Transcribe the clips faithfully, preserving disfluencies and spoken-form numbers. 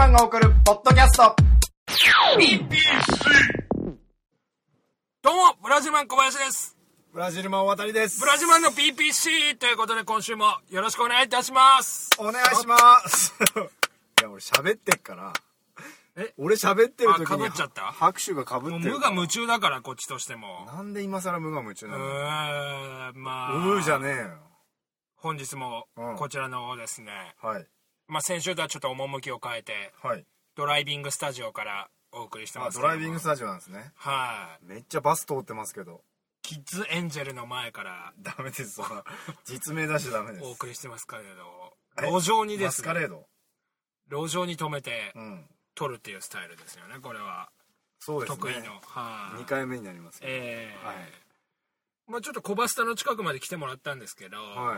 マンが送るポッドキャストビーピーシー。 どうもブラジルマン小林です。 ブラジルマン渡りです。 ブラジルマンの ビーピーシー ということで今週もよろしくお願いいたします。 お願いしますいや俺喋ってっからえ俺喋ってる時に被っちゃった。 拍手が被ってる。もう無我夢中だからこっちとしても。 なんで今更無我夢中なの。 うーんまあうーじゃねえよ。 本日もこちらのですね、 うん、はい。 まあ先週とはちょっと趣を変えて、はい、ドライビングスタジオからお送りしてますけど。 あ、ドライビングスタジオなんですね。 はい、 めっちゃバス通ってますけど。 キッズエンジェルの前からダメです実名出しダメです。 お送りしてますけど、路上にですね、 マスカレード路上に止めて、うん撮るっていうスタイルですよね。これはそうですね、得意の、はあ、にかいめになります、ね、 えーはい、まあちょっと小バスタの近くまで来てもらったんですけど、はい、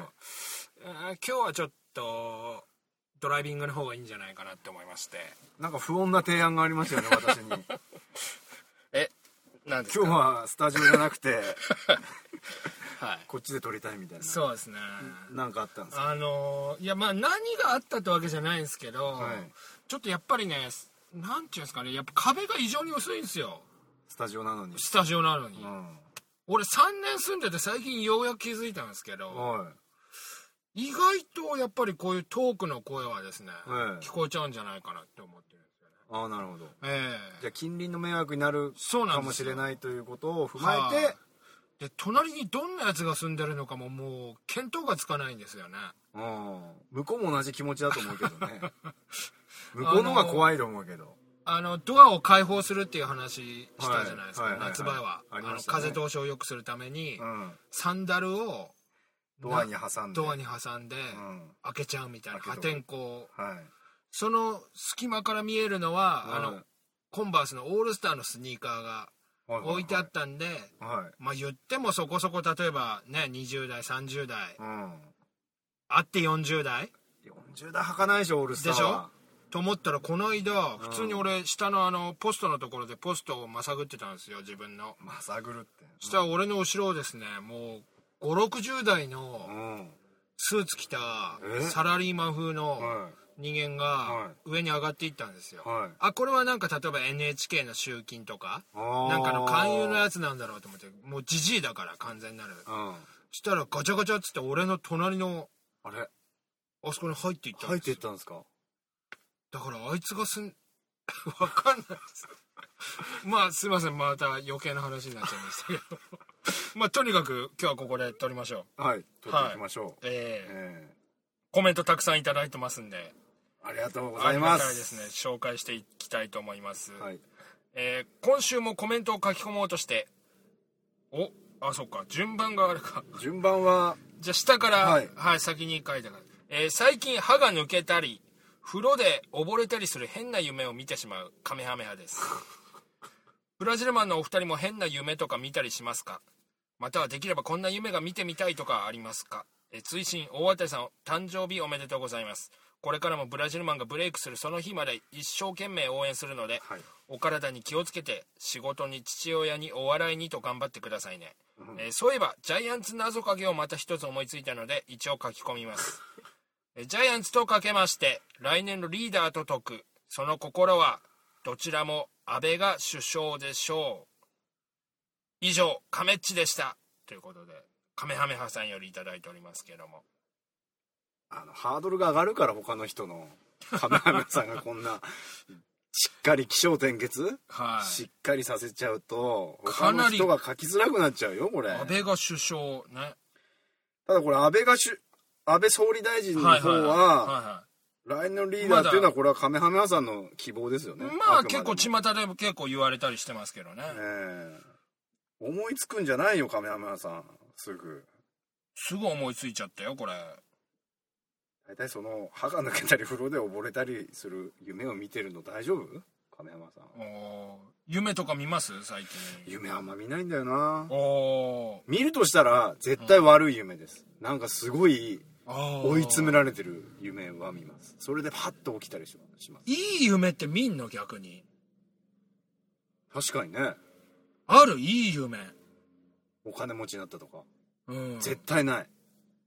今日はちょっとドライビングの方がいいんじゃないかなって思いまして。 なんか不穏な提案がありましたよね私にえ、なんですか。 今日はスタジオじゃなくてはい、 こっちで撮りたいみたいな。 そうですね。 なんかあったんですか。 あのー、いやまあ何があったってわけじゃないんですけど、はい、ちょっとやっぱりね、なんていうんですかね、やっぱ壁が異常に薄いんですよ。 スタジオなのに。 スタジオなのに、うん、俺さんねん住んでて最近ようやく気づいたんですけど、はい、意外とやっぱりこういう遠くの声はですね、はい、聞こえちゃうんじゃないかなって思ってるんですよね。 ああ、なるほど。 えー、 じゃあ近隣の迷惑になるかもしれないということを踏まえて、 で隣にどんなやつが住んでるのかももう見当がつかないんですよね。 うん、向こうも同じ気持ちだと思うけどね向こうの方が怖いと思うけど、 あのドアを開放するっていう話したじゃないですか、はいはいはいはい、夏場はあの、ね、風通しを良くするために、うん、サンダルをドアに挟んでドアに挟んで、うん、開けちゃうみたいな破天荒、はい、その隙間から見えるのは、はい、あのコンバースのオールスターのスニーカーが置いてあったんで、はいはいはい、まあ言ってもそこそこ例えばねにじゅう代さんじゅう代、うん、あってよんじゅう代よんじゅう代履かないでしょオールスターは。でしょと思ったらこの間、うん、普通に俺下のあのポストのところでポストをまさぐってたんですよ、自分の。 まさぐるって、うん、 そしたら俺の後ろをですね、もうごじゅうろくじゅう代のスーツ着たサラリーマン風の人間が上に上がっていったんですよ、はい、あ、これはなんか例えば エヌエイチケー の集金とかなんかの勧誘のやつなんだろうと思って、もうジジイだから完全なる、うん、そしたらガチャガチャっつって俺の隣のあれあそこに入っていったんですよ。 入っていったんですか。 だからあいつがすんわかんないですまあすいません、また余計な話になっちゃいましたけどまあとにかく今日はここで撮りましょう。はい、撮っていきましょう、はい、 えーえー、コメントたくさんいただいてますんでありがとうございます。ありがたいですね。紹介していきたいと思います、はい。えー、今週もコメントを書き込もうとしておあそっか順番があるか順番はじゃあ下から、はい、はい、先に書いたから、えー、最近歯が抜けたり風呂で溺れたりする変な夢を見てしまうカメハメハですブラジルマンのお二人も変な夢とか見たりしますか。またはできればこんな夢が見てみたいとかありますか。え追伸大当さん誕生日おめでとうございます。これからもブラジルマンがブレイクするその日まで一生懸命応援するので、はい、お体に気をつけて仕事に父親にお笑いにと頑張ってくださいね、うんえー、そういえばジャイアンツ謎かけをまた一つ思いついたので一応書き込みますジャイアンツとかけまして来年のリーダーと解くその心はどちらも安倍が首相でしょう。以上カメッチでしたということでカメハメハさんよりいただいておりますけども、 あのハードルが上がるから他の人のカメハメハさんがこんなしっかり起承転結、はい、しっかりさせちゃうと他の人が書きづらくなっちゃうよこれ。 安倍が首相ね。 ただこれ安倍がし安倍総理大臣の方は来年のリーダーっていうのはこれはカメハメハさんの希望ですよね。 まあ結構巷でも結構言われたりしてますけどね。 えー、思いつくんじゃないよカメハメハさん。すぐすぐ思いついちゃったよこれ。 大体その歯が抜けたり風呂で溺れたりする夢を見てるの大丈夫？亀山さん。 お夢とか見ます最近？ 夢あんま見ないんだよな。 お見るとしたら絶対悪い夢です、うん、なんかすごい追い詰められてる夢は見ます。それでパッと起きたりします。 いい夢って見んの逆に？ 確かにね。 あるいい夢。 お金持ちになったとか、 うん、 絶対ない。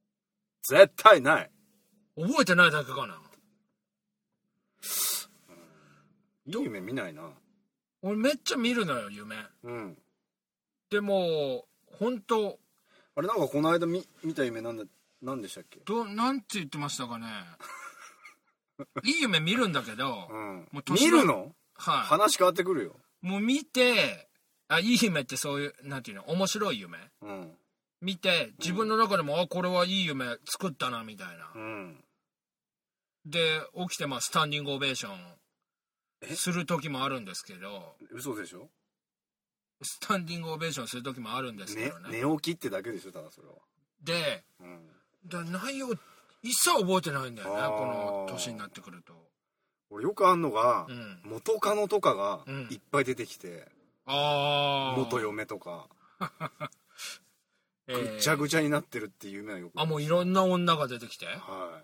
絶対ない。 覚えてないだけかな。 いい夢見ないな。 俺めっちゃ見るのよ夢。 うん。 でも本当あれなんかこの間 見, 見た夢なんだなんでしたっけ。 どなんて言ってましたかね。いい夢見るんだけど、 うん、 もう見るの？ はい、 話変わってくるよ。 もう見て、あ、いい夢ってそういうなんていうの、面白い夢、 うん、 見て自分の中でも、うん、あ、これはいい夢作ったなみたいな、 うん、 で起きてまあスタンディングオベーションする時もあるんですけど。 嘘でしょ。 スタンディングオベーションする時もあるんですけどね。 ね、寝起きってだけでしょただそれは。 で、うん、だ内容一切覚えてないんだよね、この年になってくると。 俺よくあんのが、うん、元カノとかがいっぱい出てきて、うん、あ元嫁とかぐっちゃぐちゃになってるっていう夢はよく、 あ、もういろんな女が出てきて、 はい、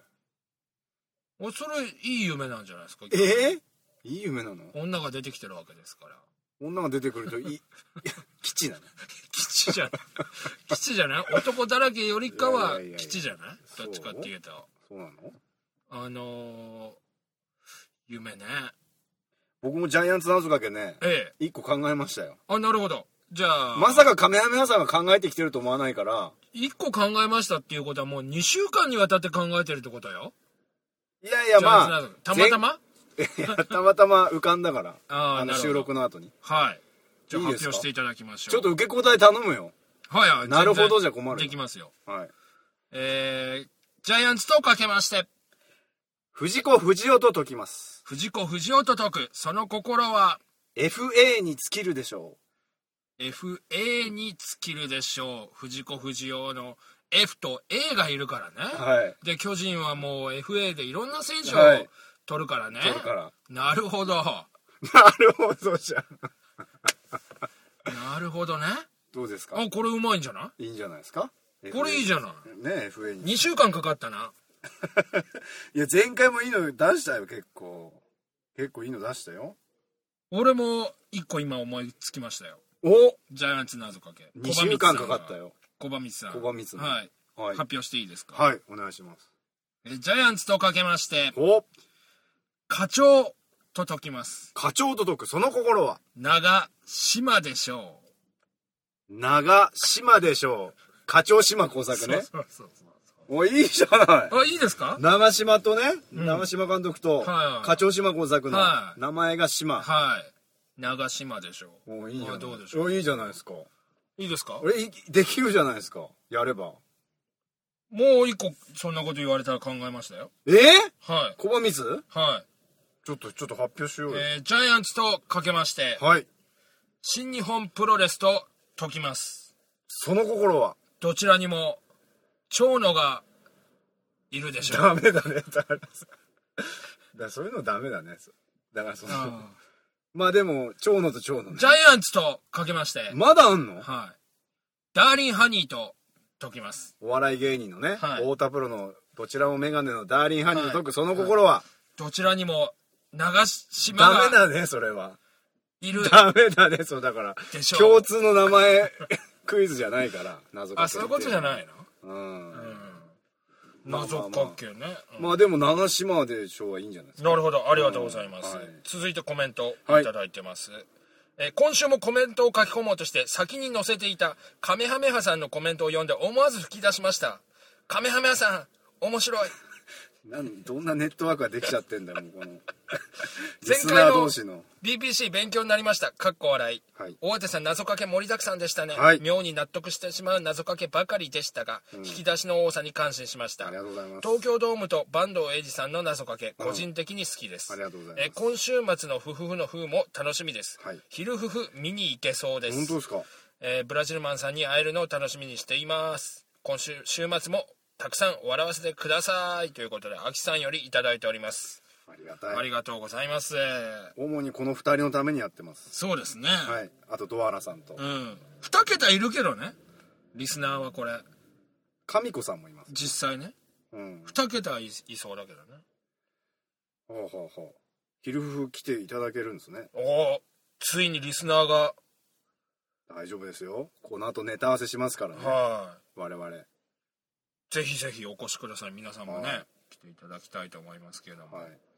おそれいい夢なんじゃないですか。 えー、いい夢なの。 女が出てきてるわけですから。 女が出てくるといい基地なの。 基地じゃない基地じゃない男だらけよりかは基地じゃない、どっちかっていうと。 そうなの。 あのー、夢ね。 僕もジャイアンツ謎かけね、 ええ、 一個考えましたよ。 あ、なるほど。じゃあまさかカメハメハさんが考えてきてると思わないから。 一個考えましたっていうことはもうにしゅうかんにわたって考えてるってことよ。 いやいや、まあたまたまいやたまたま浮かんだから。ああの収録の後に。 はい。じゃあ発表していただきましょう。 ちょっと受け答え頼むよ。 はいはい。 なるほどじゃ困る。 できますよ。 はい。 えー、ジャイアンツとかけまして、 藤子不二雄と解きます。 藤子不二雄と解く。その心はエフエー に尽きるでしょう。エフエー に尽きるでしょう。藤子不二雄の F と A がいるからね。 はい。 で、巨人はもう エフエー でいろんな選手を取るからね。 取るから。 なるほど。 なるほどじゃん。 なるほどね。 どうですか。 あ、これうまいんじゃない？ いいんじゃないですか。 これいいじゃない。 ね、エフエー に。 にしゅうかんかかったな。 いや、前回もいいの出したよ、結構。結構いいの出したよ。 俺も一個今思いつきましたよ。 お、 ジャイアンツ謎かけ。 にしゅうかんかかったよ。 小葉光さん。 小葉光さん。 はい。はい、発表していいですか。 はい、お願いします。 えジャイアンツとかけまして、 お、 課長と解きます。 課長と解く。その心は長島でしょう。長島でしょう。課長島工作ね。そうそうそうそう。お、いいじゃない。 あ、いいですか。 長島とね、うん、長島監督と、はい、課長島工作の名前が島。 はい。長島でしょう。 お、いいじゃない。 どうでしょう。 お、いいじゃないですか。 いいですか。 俺、できるじゃないですか。やれば。 もう一個、そんなこと言われたら考えましたよ。 えー、 はい。 小葉光。 はい。 ちょっと、ちょっと発表しようよ。 えー、ジャイアンツとかけまして、 はい。 新日本プロレスと解きます。 その心はどちらにも、長野が、いるでしょう。 ダメだね。だからだそういうのダメだね。だからその、まあでも、長野と長野ね。 ジャイアンツとかけまして。 まだあんの？ はい。ダーリンハニーと解きます。 お笑い芸人のね、はい、太田プロのどちらもメガネのダーリンハニーと解く、はい、その心は、はい、 どちらにも長島がダメだね、それは。 いる。 ダメだね、そうだから。でしょ。共通の名前クイズじゃないから、謎かけ。 あ、そういうことじゃないの？うん。うん謎かけね、まあまあまあ、 うん、まあでも長島でしょうはいいんじゃないですか。 なるほど、ありがとうございます、うん、はい、続いてコメントいただいてます、はい、えー、今週もコメントを書き込もうとして先に載せていたカメハメハさんのコメントを読んで思わず吹き出しました。カメハメハさん面白い。 なんどんなネットワークができちゃってんだよもうこの前回の ビーピーシー 勉強になりました。かっこ笑い、はい、大手さん謎かけ盛りだくさんでしたね、はい、妙に納得してしまう謎かけばかりでしたが、うん、引き出しの多さに感心しました。 ありがとうございます。 東京ドームと坂東英二さんの謎かけ個人的に好きです、 うん、ありがとうございます。 え今週末のフフフのフも楽しみです、はい、昼フフ見に行けそうです。 本当ですか。 えー、ブラジルマンさんに会えるのを楽しみにしています。今週週末もたくさん笑わせてくださいということで秋さんよりいただいております。 ありがたい。 ありがとうございます。 主にこのふたりのためにやってます。 そうですね。 はい。あとドアラさんと。 うん。に桁いるけどね。リスナーはこれ。 神子さんもいます。 実際ね。うん。に桁 い, いそうだけどね。 ほうほうほう。昼フ来ていただけるんですね。 おお。ついにリスナーが。 大丈夫ですよ。この後ネタ合わせしますからね。はい。我々。 ぜひぜひお越しください。皆さんもね、来ていただきたいと思いますけれども、はい、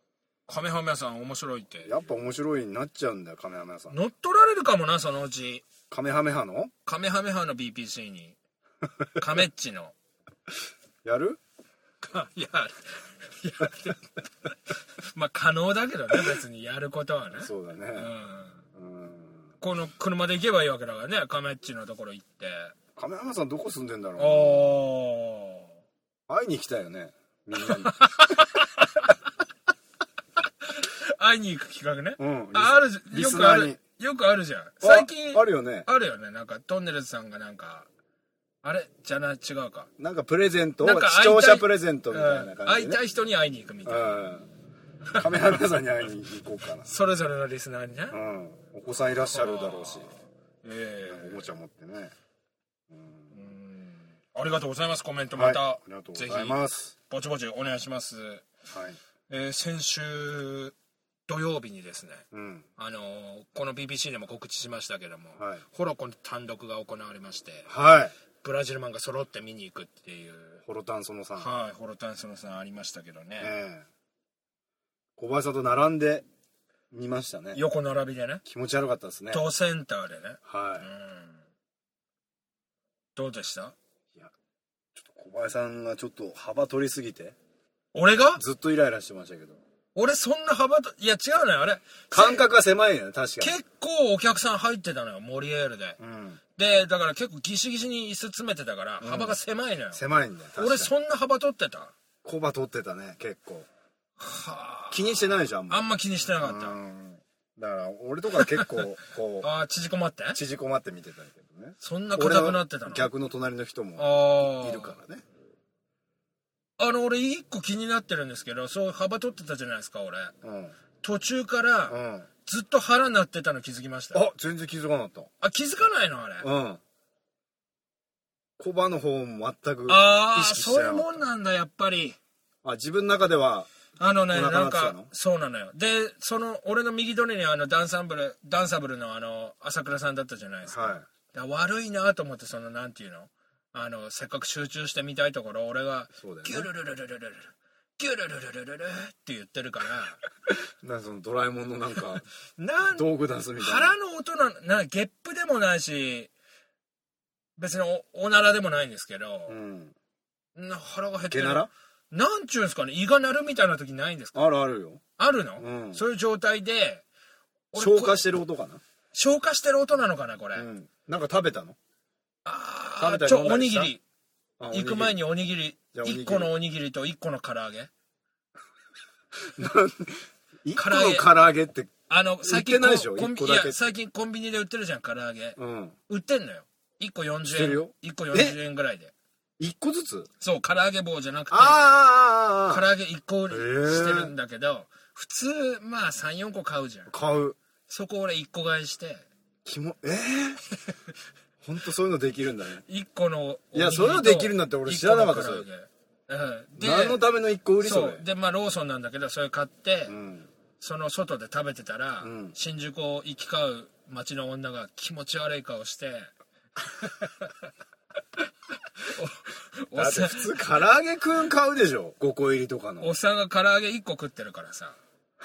カメハメさん面白いって。 やっぱ面白いになっちゃうんだよ、カメハメさん。 乗っ取られるかもな、そのうち。 カメハメハのカメハメハの ビーピーシー に。カメッチの。 やるやる。やる。まあ可能だけどね、別にやることはね。 そうだね。うん。うん、 この車で行けばいいわけだからね、カメッチのところ行って。 カメハメさんどこ住んでんだろうな。 おー。会いに行きたいよね、みんなに。 会いに行く企画ね。 うん。 あ、ある、よくある。よくあるじゃん。最近。 あるよね。 あるよね。なんか、トンネルズさんがなんか、あれじゃな、違うか。 なんかプレゼント、視聴者プレゼントみたいな感じで、ね、 会いたい人に会いに行くみたいな。うん。 カメハメさんに会いに行こうかな。 それぞれのリスナーにね。 うん。お子さんいらっしゃるだろうし。 ええー。 おもちゃ持ってね。 うん。ありがとうございます。コメントまた、はい、 ありがとうございます。 ぼちぼちお願いします。 はい。 えー、先週、土曜日にですね、 うん、 あのー、この ビービーシー でも告知しましたけども、 はい、 ホロコン単独が行われまして、 はい、 ブラジルマンが揃って見に行くっていうホロタンソノさん、 はい、ホロタンソノさんありましたけどね、 えー、小林さんと並んで見ましたね。 横並びでね、 気持ち悪かったですね。 ドセンターでね、 はい、 うん、どうでした？ いや、ちょっと小林さんがちょっと幅取りすぎて、 俺がずっとイライラしてましたけど、 俺そんな幅と、いや違うのよ、あれ。 感覚が狭いよね、確かに。 結構お客さん入ってたのよ、モリエールで。 うん、で、 だから結構ギシギシに椅子詰めてたから、幅が狭いのよ。うん、 狭いんだよ、 俺そんな幅取ってた？ コバ取ってたね、結構。 はあ。 気にしてないじゃん、あんま。 あんま気にしてなかった。 うん、だから、俺とか結構、こう。 ああ、縮こまって縮こまって見てたけどね。 そんな硬くなってたの？ 逆の隣の人もいるからね。 あの、俺一個気になってるんですけど、そう幅取ってたじゃないですか、俺。 うん、 途中から、うん、ずっと腹鳴ってたの気づきました。 あ、全然気づかなかった。 あ、気づかないのあれ。 うん。コバの方も全く意識してなかった。ああ、そういうもんなんだ、やっぱり。 あ、自分の中では。 あのね、なんか、そうなのよ。で、その、俺の右隣にあの、ダンサブル、ダンサブルのあの、朝倉さんだったじゃないですか。はい。だ悪いなと思って、その、なんていうのあの、せっかく集中してみたいところ、俺が、ギュルルルルルルルル、ギュルルルルルルって言ってるから。 なんかそのドラえもんのなんか、なん道具出すみたいな。 腹の音な、な、ゲップでもないし、別にお、おならでもないんですけど、うん。な腹が減ってる。 ゲナラ？ なんちゅうんですかね、胃が鳴るみたいな時ないんですか？ あるあるよ。 あるの？うん。そういう状態で、 消化してる音かな？ 消化してる音なのかな、これ。 うん。なんか食べたの？ ああ、ちょ、おにぎり。行く前におにぎり、いっこのおにぎりといっこの唐揚げ。 いっこの唐揚げって、 あの、最近、 売ってないでしょ？いっこだけ。いや、 最近コンビニで売ってるじゃん、唐揚げ。うん。売ってんのよ。いっこよんじゅうえん。いっこよんじゅうえんぐらいで。 いっこずつ？ そう、唐揚げ棒じゃなくて、 あ唐揚げいっこ売りしてるんだけど、普通、まあさん、よんこ買うじゃん。 買う。 そこ俺いっこ買いして。 キモ、えぇ、ー、ほんとそういうのできるんだね。 いっこの。 いや、そういうのできるんだって俺知らなかったそれ。うん。で、何のためのいっこ売りそれ。 そう。で、まあローソンなんだけど、それ買って、うん、その外で食べてたら、うん、新宿を行き交う街の女が気持ち悪い顔して、 おだって普通唐揚げくん買うでしょ、ごこ入りとかの。 おっさんが唐揚げいっこ食ってるからさ。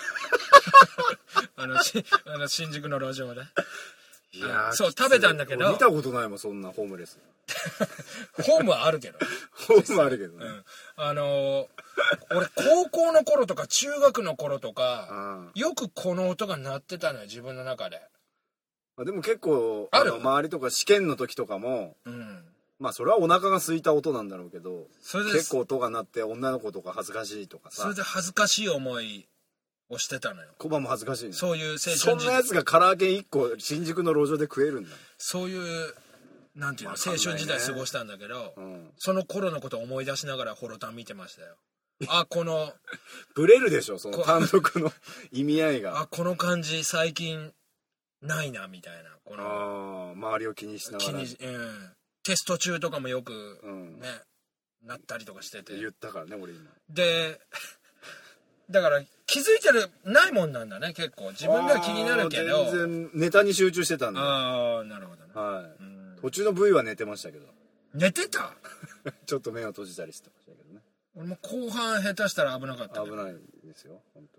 あのしあの新宿の路上で。いやそう食べたんだけど見たことないもん、そんなホームレス。 ホームはあるけどホームはあるけどね、うん、 あのー、俺高校の頃とか中学の頃とかよくこの音が鳴ってたのよ、自分の中で。 あでも結構あの周りとか試験の時とかも、うん、まあそれはお腹が空いた音なんだろうけど、それで結構音が鳴って女の子とか恥ずかしいとかさ、 それで恥ずかしい思いをしてたのよ。 コバも恥ずかしい、ね、 そういう青春時代。そんなやつが唐揚げいっこ新宿の路上で食えるんだ。 そういうなんていうの、ね、青春時代過ごしたんだけど、うん、その頃のことを思い出しながらホロタン見てましたよ。あ、このブレるでしょ、その単独の意味合いが。 あ、この感じ最近ないなみたいな。このあ、周りを気にしながら、気に、 うん、テスト中とかもよく、うん、ね、なったりとかしてて言ったからね、俺今でだから気づいてるないもんなんだね、結構自分では気になるけど全然ネタに集中してたんで。 ああ、なるほどね、 はい、うん、途中の ブイ は寝てましたけど。 寝てたちょっと目を閉じたりしてましたけどね。 俺も後半下手したら危なかった。 危ないですよ本当に。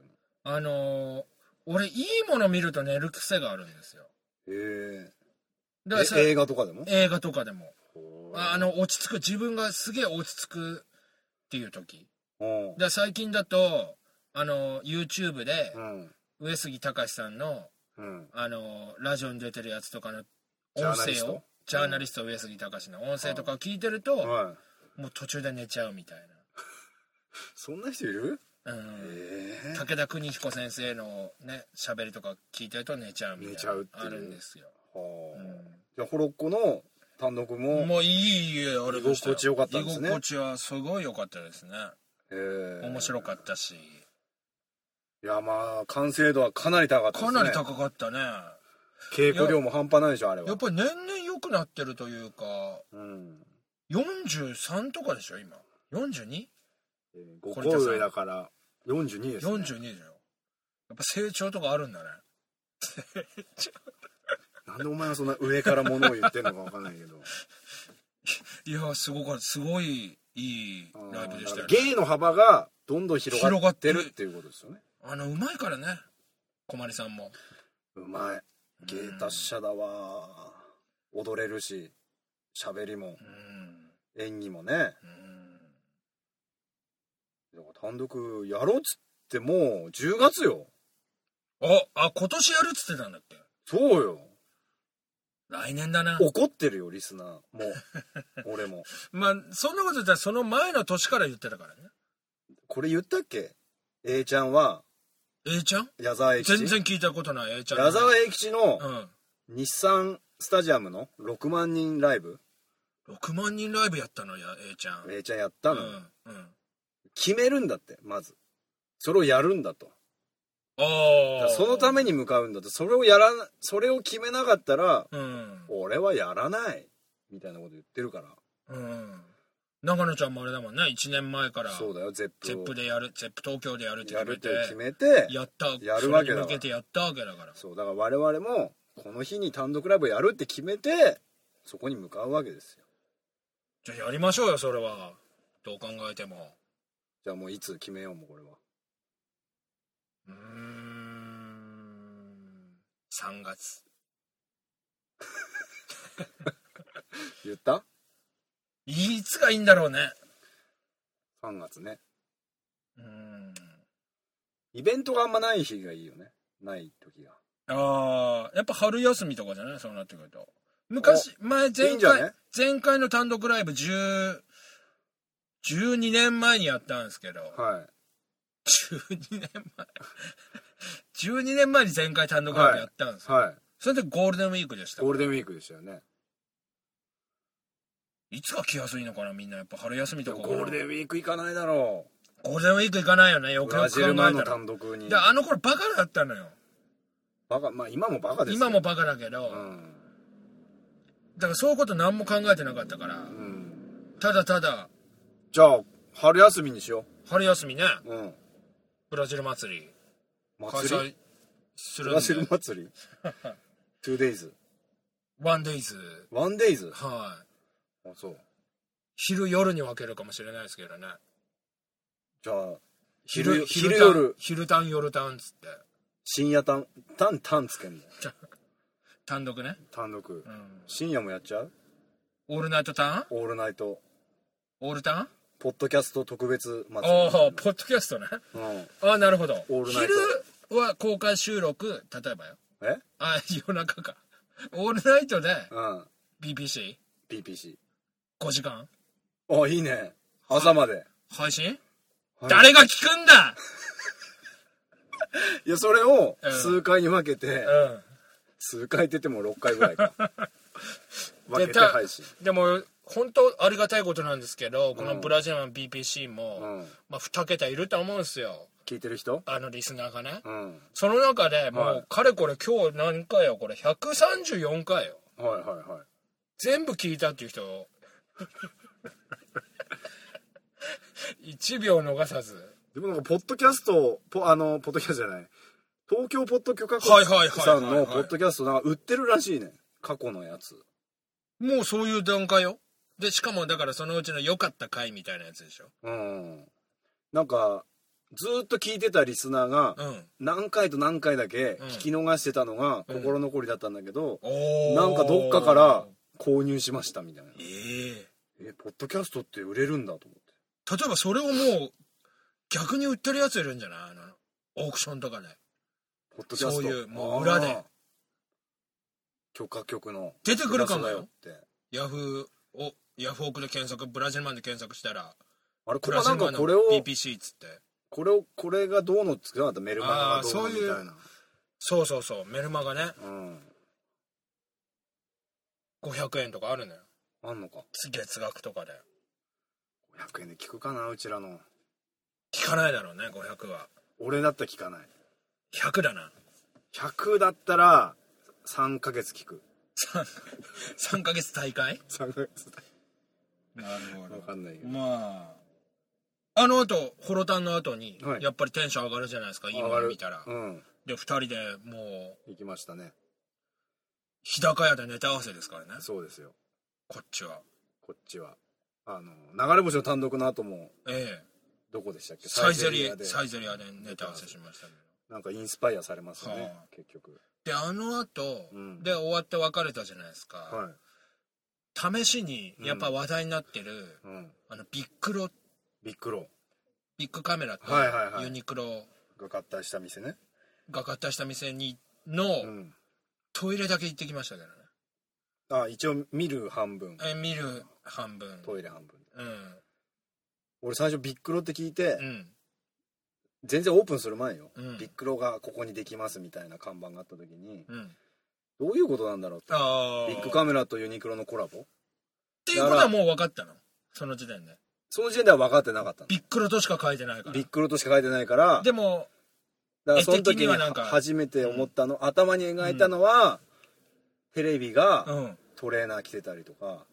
あのー、俺いいもの見ると寝る癖があるんですよ。 へえ。 え。映画とかでも？ 映画とかでも。あの、落ち着く、自分がすげえ落ち着くっていう時。で最近だと、あの、YouTube で、うん、上杉隆さんの、うん、あの、ラジオに出てるやつとかの音声を、ジャーナリスト上杉隆の音声とかを聞いてると、はい、もう途中で寝ちゃうみたいな。 そんな人いる？ うん、えー、武田邦彦先生のね、喋りとか聞いてると寝ちゃうみたいな。寝ちゃうっていう。あるんですよ。はあ。うん、じゃあ、ホロッコの単独ももういいあれでしたよ。 居心地よかったんですね。 居心地はすごい良かったですね。へえ。面白かったし。 いやまあ完成度はかなり高かったですね。 かなり高かったね。 稽古量も半端ないでしょあれは。 やっぱり年々良くなってるというか、うん、よんじゅうさんとかでしょ今。よんじゅうに？ ごこ上だからよんじゅうにですね。 よんじゅうにでしょ。やっぱ成長とかあるんだね。成長。 なんでお前はそんな上からものを言ってんのか分かんないけど。 いやすごかった。すごいいいライブでしたよね。 芸の幅がどんどん広がってるっていうことですよね。 あのうまいからね、小鞠さんもうまい。芸達者だわ。踊れるし喋りも演技もね。だから単独やろうっつってもうじゅうがつよ。 ああ今年やるっつってたんだっけ。 そうよ。 来年だな。 怒ってるよリスナーも俺も。 まあそんなこと言ったらその前の年から言ってたからね。これ言ったっけ？ A ちゃんは A ちゃん？ 矢沢永吉。 全然聞いたことない A ちゃん。 矢沢永吉の日産スタジアムのろくまんにんライブ。 ろくまんにんライブやったのや A ちゃん。 A ちゃんやったの。うんうん、決めるんだってまず。それをやるんだと。あそのために向かうんだって。それをやらそれを決めなかったら、うん、俺はやらないみたいなこと言ってるから。うん。 長野ちゃんもあれだもんね。いちねんまえからそうだよゼップゼップでやるゼップ東京でやるって決めてやるって決めてやったやるわけだから。それに向けてやったわけだから。 そうだから我々もこの日に単独ライブやるって決めてそこに向かうわけですよ。 じゃあやりましょうよそれは。どう考えても。 じゃあもういつ決めようもうこれは。 うーんさんがつ言った？ いつがいいんだろうね。 さんがつね。うーんイベントがあんまない日がいいよね。ない時が。 ああやっぱ春休みとかじゃないそうなってくると。昔前前回いいんじゃね？前回の単独ライブじゅう、じゅうにねんまえにやったんですけど、はい、じゅうにねんまえじゅうにねんまえに前回単独ライブやったんですよ、はいはい、それでゴールデンウィークでした。 ゴールデンウィークでしたよね。 いつが来やすいのかなみんな。やっぱ春休みとか。 ゴールデンウィーク行かないだろう。ゴールデンウィーク行かないよね。よくよく考えたら。ブラジル前の単独に。 であの頃バカだったのよ。 バカまあ今もバカですよ。 今もバカだけど、うん、だからそういうこと何も考えてなかったから、うん、ただただじゃあ春休みにしよう。 春休みね、うん、ブラジル祭り祭り開催するんで。ブラジル祭りツーデイズワンデイズワンデイズはい。 あそう昼夜に分けるかもしれないですけどね。 じゃあ昼昼夜昼単夜単つって深夜単単単つけんの単独ね。 単独、うん、深夜もやっちゃう。 オールナイトターン。 オールナイトオールターンポッドキャスト特別祭り。ああポッドキャストね、うん、ああなるほど。オールナイト昼は公開収録例えばよえあ夜中かオールナイトで、うん、ビーピーシービーピーシーごじかん。 あいいね。朝まで配信、はい、誰が聞くんだいやそれを数回に分けて、うん、数回って言ってもろっかいぐらいか分けて配信。 でも本当ありがたいことなんですけど、うん、このブラジルの ビーピーシー も、うん、まあにけたいると思うんですよ。 聞いてる人あのリスナーがね、うん、その中でもう、はい、かれこれ今日何回よこれひゃくさんじゅうよんかいよ。はいはいはい。全部聞いたっていう人いちびょう逃さず。 でもなんかポッドキャストポあのポッドキャストじゃない東京ポッド許可局さんのポッドキャストなんか売ってるらしいね過去のやつ。 もうそういう段階よ。でしかもだからそのうちの良かった回みたいなやつでしょ。うんなんかずーっと聞いてたリスナーがうん何回と何回だけ聞き逃してたのがうん心残りだったんだけど、 おーなんかどっかから購入しましたみたいな。 えええポッドキャストって売れるんだと思って。 例えばそれをもう逆に売ってるやついるんじゃない？あのオークションとかでポッドキャストそういうもう裏であー許可局の出てくるかもよプラスだって。 ヤフーをヤフオクで検索ブラジルマンで検索したらあれこブれなんラジルマンのかこれをピーピーシー っつってこれをこれがどうのっつってなかったメルマガがどうのみたいな。 そうそうそうメルマガねうんごひゃくえんとかあるのよあんのか。 月額とかでごひゃくえんで聞くかなうちらの。 聞かないだろうねごひゃくは俺だったら聞かない。 ひゃくだなひゃくだったらさんかげつ聞く。 さんかげつ大会さんかげつなるほどわかんないけど。 まああの後ホロタンの後に、 はいやっぱりテンション上がるじゃないですか今見たら、 うん。 でふたりでもう行きましたね。 日高屋でネタ合わせですからねそうですよ。 こっちはこっちはあの流れ星の単独の後もええどこでしたっけ？ サイゼリアでサイゼリアでネタ合わせしましたねなんかインスパイアされますよね、 はあ結局。 であの後、 うん、 で終わって別れたじゃないですか、 はい、 試しにやっぱ話題になってる、うん、あのビックロビックロビッグカメラとユニクロが合体した店ねが合体した店にの、うん、トイレだけ行ってきましたけどね。 あ一応見る半分え見る半分トイレ半分。 うん俺最初ビックロって聞いて、 うん、 全然オープンする前よ、うん、ビックロがここにできますみたいな看板があった時に、うん、どういうことなんだろうって。あビッグカメラとユニクロのコラボっていうことはもう分かったのその時点で。 その時点では分かってなかったの。 ビックロとしか書いてないから。 ビックロとしか書いてないからでもだからその時に初めて思ったの、うん、頭に描いたのは、うん、テレビがトレーナー着てたりとか、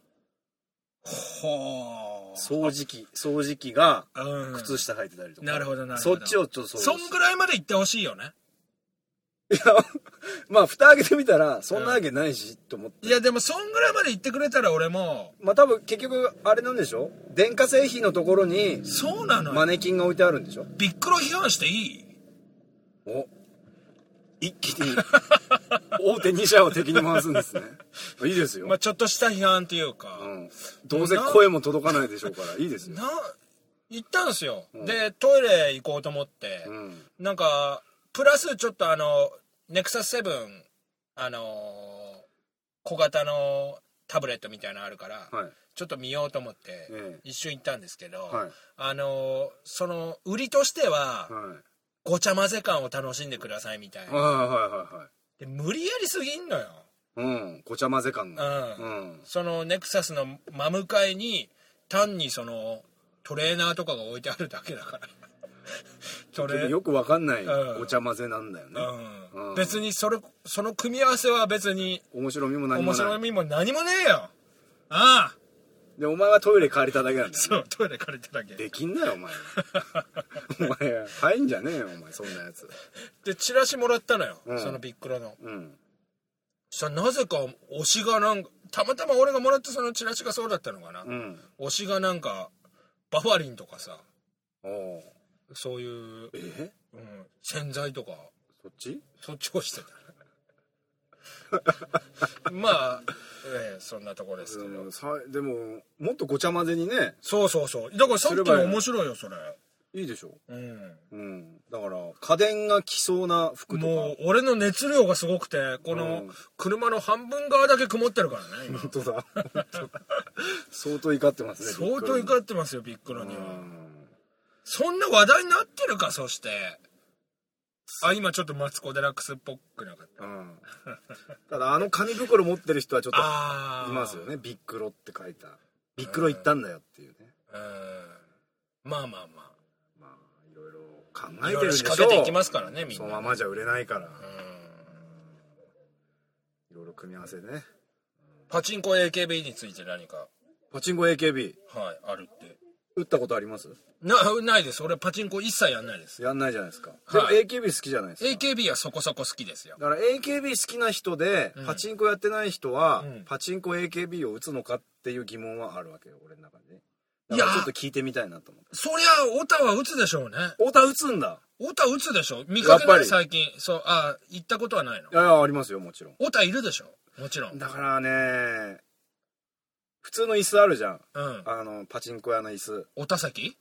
はあ、 掃除機掃除機が靴下履いてたりとか、 うん、なるほどなるほど。そっちをちょっとそんぐらいまで行ってほしいよね。 いやまあ蓋開けてみたらそんなわけないし、うん、と思って。 いやでもそんぐらいまで行ってくれたら俺もまあ多分結局あれなんでしょ、電化製品のところにそうなのマネキンが置いてあるんでしょ。 ビックロ批判していい？ お一気に大手に社を敵に回すんですね。いいですよ。 まあちょっとした批判っていうか、うん、 どうせ声も届かないでしょうからいいですよ。な行ったんですよ、うん、でトイレ行こうと思って、うん、なんかプラスちょっとあのネクサスセブンあのー、小型のタブレットみたいなのあるから、はい、ちょっと見ようと思って、ええ、一瞬行ったんですけど、はい、あのー、その売りとしては、はい、ごちゃ混ぜ感を楽しんでくださいみたいな、はいはいはいはい、で無理やりすぎんのよ、 うん、ごちゃ混ぜ感が、 うんうん、そのネクサスの真向かいに単にそのトレーナーとかが置いてあるだけだからそれよくわかんないごちゃ混ぜなんだよね、 うんうん、別にそれその組み合わせは別に面白みも何もない。 面白みも何もねえよ。ああでお前はトイレ借りただけなんだよ、ね、 そうトイレ借りただけできんなよお前お前入んじゃねえよお前そんなやつでチラシもらったのよ、うん、そのビックロの、うん、そしたらなぜか推しがなんかたまたま俺がもらったそのチラシがそうだったのかな、うん、推しがなんかバファリンとかさおそういう、 えうん、洗剤とかそっちそっちをしてたまあ、えー、そんなとこですけど、 うん、さでももっとごちゃ混ぜにね。 そうそうそうだからさっきの面白いよそれ。 いいでしょ、 うん、 うん、だから家電が着そうな服とかもう俺の熱量がすごくてこの車の半分側だけ曇ってるからね今本当だ相当怒ってますね。 相当怒ってますよビックロには。そんな話題になってるか。そしてあ今ちょっとマツコ・デラックスっぽくなかった、うん、 ただあの紙袋持ってる人はちょっといますよね。ビックロって書いたビックロ行ったんだよっていうね。 うんまあまあまあまあいろいろ考えてるんでしょう。 仕掛けていきますからねみんな。 そのままじゃ売れないからいろいろ組み合わせでね。 パチンコ エーケービー について何か。 パチンコ エーケービー はいあるって。 打ったことあります？ なないです。俺パチンコ一切やんないです。 やんないじゃないですか。でも エーケービー 好きじゃないですか。 エーケービー はそこそこ好きですよ。 だから エーケービー 好きな人で、うん、パチンコやってない人は、うん、パチンコ エーケービー を打つのかっていう疑問はあるわけよ俺の中で。 だからちょっと聞いてみたいなと思って。 そりゃオタは打つでしょうね。 オタ打つんだ。 オタ打つでしょ。見かけない最近。そう、あ、行ったことはないの？ いやいや、ありますよ、もちろん。 オタいるでしょ、もちろん。 だからね、普通の椅子あるじゃん。 うん。 あの、パチンコ屋の椅子。 オタ席？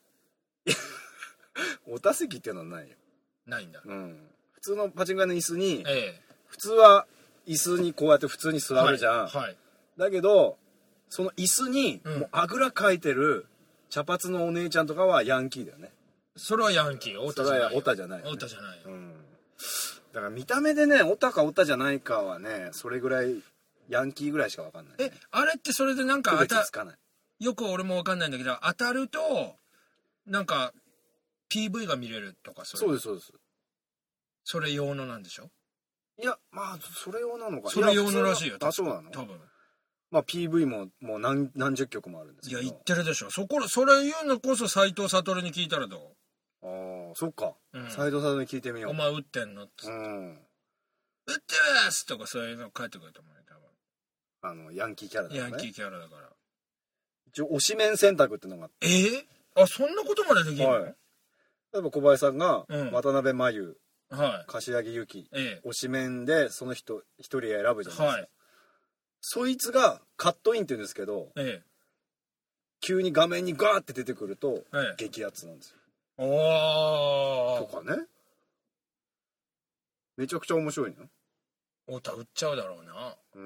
オタ席っていうのはないよ。 ないんだ。 うん。普通のパチンコ屋の椅子に、 ええ、 普通は椅子にこうやって普通に座るじゃん。 はい。はい、 だけど、その椅子に、もうあぐらかいてる茶髪のお姉ちゃんとかはヤンキーだよね。 それはヤンキー。オタじゃない。 オタじゃない、 ね。オタじゃない。 うん。だから見た目でね、オタかオタじゃないかはね、それぐらい、ヤンキーぐらいしかわかんない、ね。 え、あれってそれでなんか当たつかない。 よく俺もわかんないんだけど、当たると、なんか、ピーブイ が見れるとかそれ。 そうです、そうです。 それ用のなんでしょ？ いや、まあ、それ用なのか。 それ用のらしいよ。 あ、そうなの？ 多分。 まあ ピーブイ ももう何何十曲もあるんですけど。 いや、言ってるでしょ。そこ、それ言うのこそ斎藤悟に聞いたらどう？ ああ、そっか。 うん、 斎藤悟に聞いてみよう。 お前打ってんのっつって。うん。打ってますとかそういうの書いてくると思うよ、多分。あの、ヤンキーキャラだからね。ヤンキーキャラだから。 一応、推しメン選択ってのがあって。 えー、あ、そんなことまでできるの？はい。 例えば小林さんが、うん、渡辺真由、はい、柏木由紀、ええ、推しメンでその人一人選ぶじゃないですか。はい。そいつがカットインって言うんですけど、ええ、急に画面にガーって出てくると、ええ、激アツなんですよ。おーとかね。めちゃくちゃ面白いの。 オタ売っちゃうだろうな。 うん。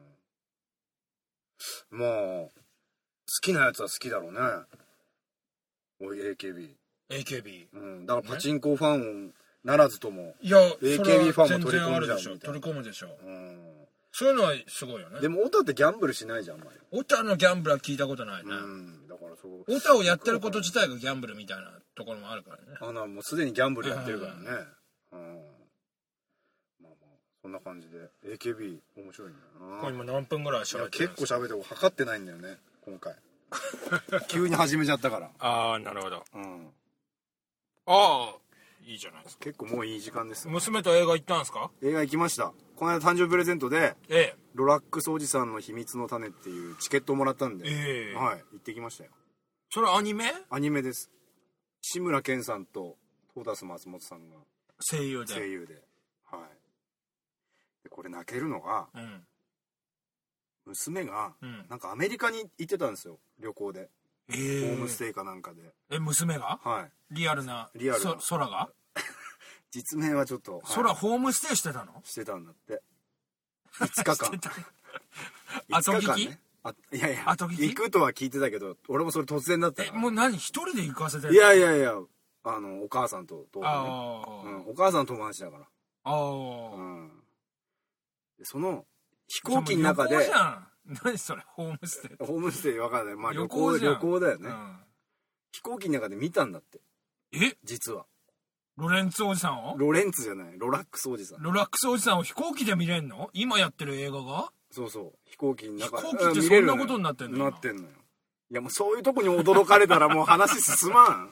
まあ好きなやつは好きだろうね。おい エーケービー。 エーケービー。 うん。だからパチンコファンならずとも、 いやエーケービー ファンも取り込んじゃうみたいな。 取り込むでしょ。うん。そういうのはすごいよね。 でもオタってギャンブルしないじゃん、あんまり。 オタのギャンブルは聞いたことないね。うん。だからそう。オタをやってること自体がギャンブルみたいなところもあるからね。 あのもうすでにギャンブルやってるからね。うん。まあまあそんな感じで エーケービー 面白いんだよな。 これ今何分ぐらい喋ってるんですか？ 結構喋って測ってないんだよね今回。急に始めちゃったから。 ああ、なるほど。うん。ああ、いいじゃないですか。 結構もういい時間です、 ね。娘と映画行ったんですか？ 映画行きました。この間誕生日プレゼントで、ええ、ロラックスおじさんの秘密の種っていうチケットをもらったんで、ええ、はい、行ってきましたよ。 それアニメ？ アニメです。志村けんさんとトータス松本さんが声優で。 声優で。はい。でこれ泣けるのが、うん、娘が、うん、なんかアメリカに行ってたんですよ、旅行で。えー、ホームステイかなんかで。 え、娘が？はい。リアルな。リアルな。空が？ 実名はちょっと。 空、はい、ホームステイしてたの？ してたんだって。いつかかん。 後聞き？ ね、あ、いやいや。後聞き？行くとは聞いてたけど、俺もそれ突然だったから。 え、もう何一人で行かせてるの？ いやいやいや、あの、お母さんと、と、ね、あうん、お母さんの友達だから。ああ。うん。その、飛行機の中で。 旅行じゃん。何それホームステイ。 ホームステイわかんない。まあ旅行、旅行だよね、うん。飛行機の中で見たんだって。 え？ 実は。 ロレンツおじさんを？ ロレンツじゃない。ロラックスおじさん。 ロラックスおじさんを飛行機で見れんの？今やってる映画が？ そうそう。飛行機の中で。飛行機ってそんなことになってんの？ なってんのよ。いやもうそういうとこに驚かれたらもう話進まん。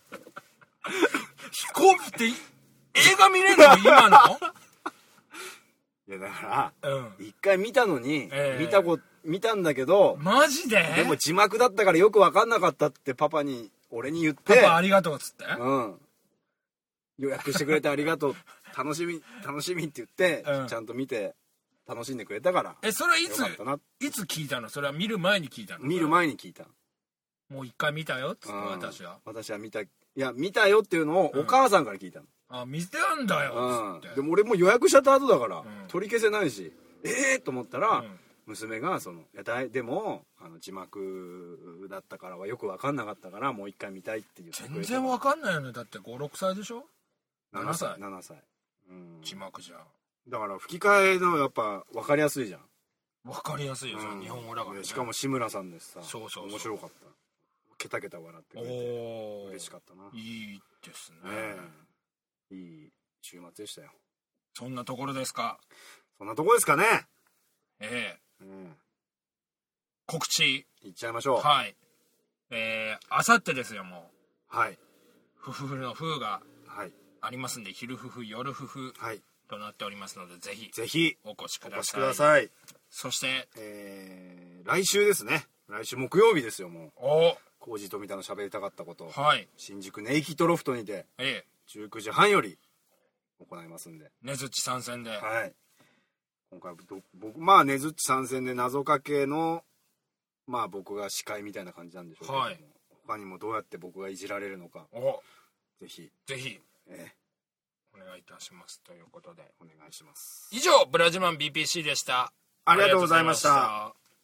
飛行機って映画見れるの？今の？ いやだから、うん、一回見たのに、えー、見たこ見たんだけど、 マジで？ でも字幕だったからよく分かんなかったってパパに俺に言って、 パパありがとうっつって、 うん、予約してくれてありがとう、楽しみ楽しみって言って、うん、ちゃんと見て楽しんでくれたから。 え、それはいついつ聞いたの？それは見る前に聞いたの？ 見る前に聞いた。 もう一回見たよっつって、私は私は見た、いや見たよっていうのをお母さんから聞いたの。 うん、あ、見てたんだよっつって、 うん、でも俺も予約しちゃった後だから、うん、取り消せないし、ええー、と思ったら、うん、娘がそのいやだいでもあの字幕だったからはよく分かんなかったからもう一回見たいって言ってくれた。 全然分かんないよね。だってごろくさいでしょ。 ななさいななさい、 うん、字幕じゃだから吹き替えのやっぱ分かりやすいじゃん。 分かりやすいよ、うん、日本語だから、ね、 しかも志村さんですさ。 そうそうそう、 面白かった。ケタケタ笑ってくれて嬉しかったな。 いいですね、 えー、いい週末でしたよ。 そんなところですか。 そんなところですかね。 ええーうん、告知いっちゃいましょう。 はい。えー、あさってですよ、もう。はい。 ふふふのふがありますんで、昼ふふ夜ふふとなっておりますので、ぜひぜひお越しください。 お越しください。 そして、 えー、来週ですね。来週木曜日ですよ、もう。 おコージー富田の喋りたかったこと、 はい、 新宿ネイキッドロフトにて、 ええ、 じゅうくじはんより行いますんで、 ねずっち参戦で、 はい、今回僕まあねずっち参戦で謎かけのまあ僕が司会みたいな感じなんでしょうけども、はい、他にもどうやって僕がいじられるのか、 おぜひぜひ、 ええ、 お願いいたしますということで、 お願いします。 以上ブラジルマン ビーピーシー でした。 ありがとうございました。